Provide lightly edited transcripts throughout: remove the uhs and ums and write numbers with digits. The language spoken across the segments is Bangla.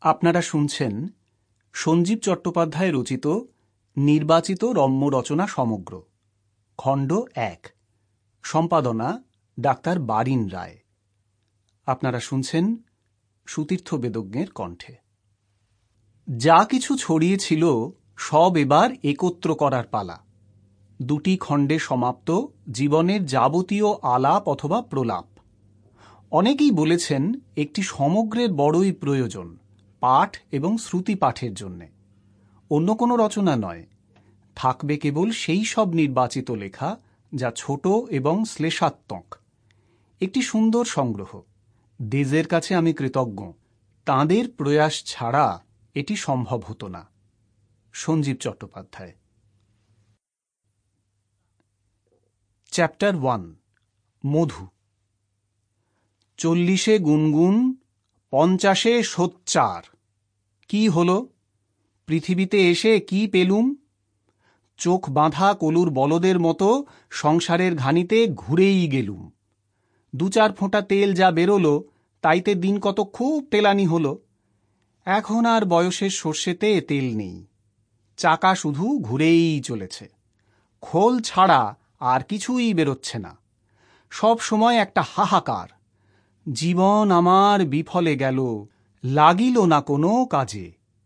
আপনারা শুনছেন সঞ্জীব চট্টোপাধ্যায় রচিত নির্বাচিত রম্য রচনা সমগ্র, খণ্ড ১, সম্পাদনা ডাক্তার বারিন রায়। আপনারা শুনছেন সুতীর্থ বেদজ্ঞের কণ্ঠে। যা কিছু ছড়িয়েছিল সব এবার একত্র করার পালা। ২টি খণ্ডে সমাপ্ত জীবনের যাবতীয় আলাপ অথবা প্রলাপ। অনেকেই বলেছেন একটি সমগ্রের বড়ই প্রয়োজন, পাঠ এবং শ্রুতি পাঠের জন্যে। অন্য কোনো রচনা নয়, থাকবে কেবল সেই সব নির্বাচিত লেখা যা ছোট এবং শ্লেষাত্মক। একটি সুন্দর সংগ্রহ। দেজের কাছে আমি কৃতজ্ঞ, তাঁদের প্রয়াস ছাড়া এটি সম্ভব হতো না। সঞ্জীব চট্টোপাধ্যায়। চ্যাপ্টার 1, মধু। 40-এ গুনগুন, 50-এ সোচ্চার। কি হলো? পৃথিবীতে এসে কি পেলুম? চোখ বাঁধা কলুর বলদের মতো সংসারের ঘানিতে ঘুরেই গেলুম। 2-4 ফোঁটা তেল যা বেরোলো তাইতে দিন কত খুব তেলানি হলো। এখন আর বয়সের সর্ষেতে তেল নেই, চাকা শুধু ঘুরেই চলেছে। খোল ছাড়া আর কিছুই বেরোচ্ছে না। সব সময় একটা হাহাকার। জীবন আমার বিফলে গেল, লাগিল না কোনো কাজে।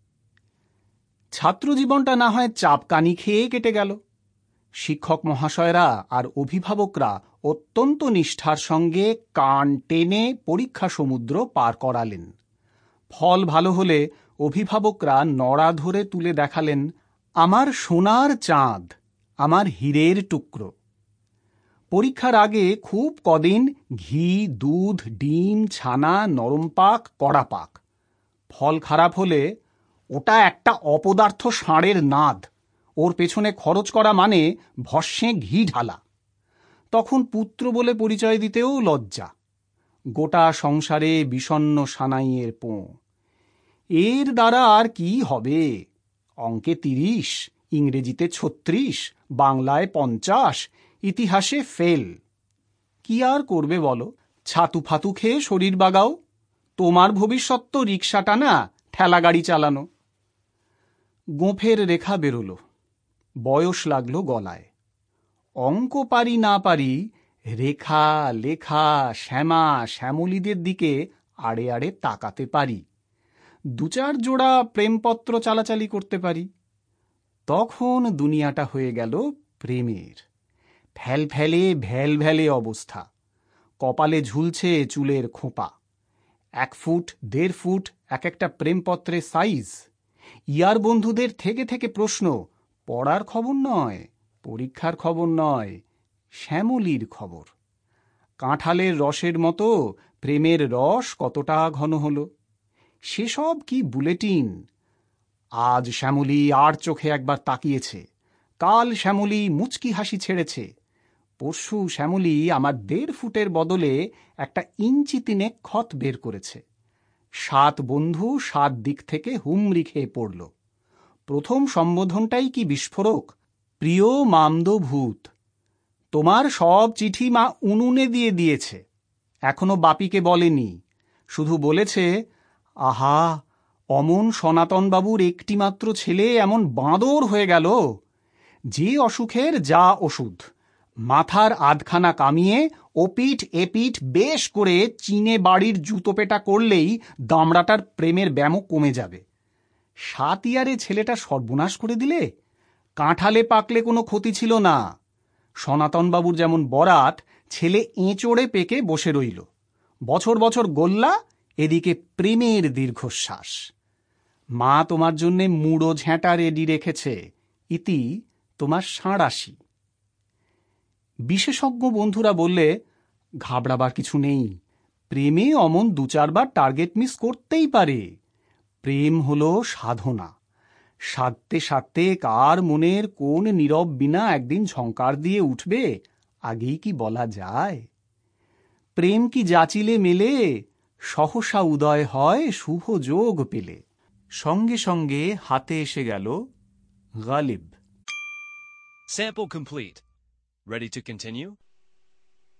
ছাত্রজীবনটা না হয় চাপকানি খেয়ে কেটে গেল। শিক্ষক মহাশয়রা আর অভিভাবকরা অত্যন্ত নিষ্ঠার সঙ্গে কান টেনে পরীক্ষা সমুদ্র পার করালেন। ফল ভালো হলে অভিভাবকরা নড়া ধরে তুলে দেখালেন আমার সোনার চাঁদ, আমার হীরের টুকরো। পরীক্ষার আগে খুব কদিন ঘি, দুধ, ডিম, ছানা, নরম পাক, কড়া পাক। ফল খারাপ হলে ওটা একটা অপদার্থ ষাঁড়ের নাদ, ওর পেছনে খরচ করা মানে ভস্মে ঘি ঢালা। তখন পুত্র বলে পরিচয় দিতেও লজ্জা। গোটা সংসারে বিষণ্ণ সানাইয়ের পোঁ। এর দ্বারা আর কি হবে? অঙ্কে 30, ইংরেজিতে 36, বাংলায় 50, ইতিহাসে ফেল। কি আর করবে বলো? ছাতু ফাতু খেয়ে শরীর বাগাও। তোমার ভবিষ্যৎ তো রিকশা টানা, ঠেলা গাড়ি চালানো। গোঁফের রেখা বেরোলো, বয়স লাগলো গলায়। অঙ্ক পারি না পারি, রেখা, লেখা, শ্যামা, শ্যামলীদের দিকে আড়ে আড়ে তাকাতে পারি। 2-4 জোড়া প্রেমপত্র চালাচালি করতে পারি। তখন দুনিয়াটা হয়ে গেল প্রেমের। ফ্যালফ্যালে ভ্যালভ্যালে অবস্থা। কপালে ঝুলছে চুলের খোঁপা। 1 ফুট 1.5 ফুট এক একটা প্রেমপত্রের সাইজ। ইয়ার বন্ধুদের থেকে থেকে প্রশ্ন, পড়ার খবর নয়, পরীক্ষার খবর নয়, শ্যামলীর খবর। কাঁঠালের রসের মতো প্রেমের রস কতটা ঘন হলো। সেসব কি বুলেটিন? আজ শ্যামলী আর চোখে একবার তাকিয়েছে, কাল শ্যামলী মুচকি হাসি ছেড়েছে, পরশু শ্যামলী আমার 1.5 ফুটের বদলে একটা ইঞ্চি 3 ক্ষত বের করেছে। 7 বন্ধু 7 দিক থেকে হুমড়ি খেয়ে পড়ল। প্রথম সম্বোধনটাই কি বিস্ফোরক! প্রিয় মামদভূত, তোমার সব চিঠি মা উনুনে দিয়ে দিয়েছে। এখনো বাপিকে বলেনি, শুধু বলেছে, আহা, অমন সনাতনবাবুর একটিমাত্র ছেলে এমন বাঁদর হয়ে গেল। যে অসুখের যা ওষুধ, মাথার আধখানা কামিয়ে ওপিঠ এপিঠ বেশ করে চীনে বাড়ির জুতো পেটা করলেই দামড়াটার প্রেমের ব্যামো কমে যাবে। 7 ইয়ারে ছেলেটা সর্বনাশ করে দিলে। কাঁঠালে পাকলে কোনো ক্ষতি ছিল না। সনাতনবাবুর যেমন বরাত, ছেলে এঁচড়ে পেকে বসে রইল। বছর বছর গোল্লা, এদিকে প্রেমের দীর্ঘশ্বাস। মা তোমার জন্যে মুড়ো ঝ্যাঁটা রেডি রেখেছে, ইতি তোমার 87। বিশেষজ্ঞ বন্ধুরা বললে, ঘাবড়াবার কিছু নেই, প্রেমে অমন 2-4 বার টার্গেট মিস করতেই পারে। প্রেম হলো সাধনা। সাধতে সাধতে কার মনের কোন নীরব বিনা একদিন ঝংকার দিয়ে উঠবে, আগেই কি বলা যায়? প্রেম কি যাচিলে মেলে, সহসা উদয় হয় শুভ যোগ পেলে। সঙ্গে সঙ্গে হাতে এসে গেল Ghalib. Sample complete. Ready to continue?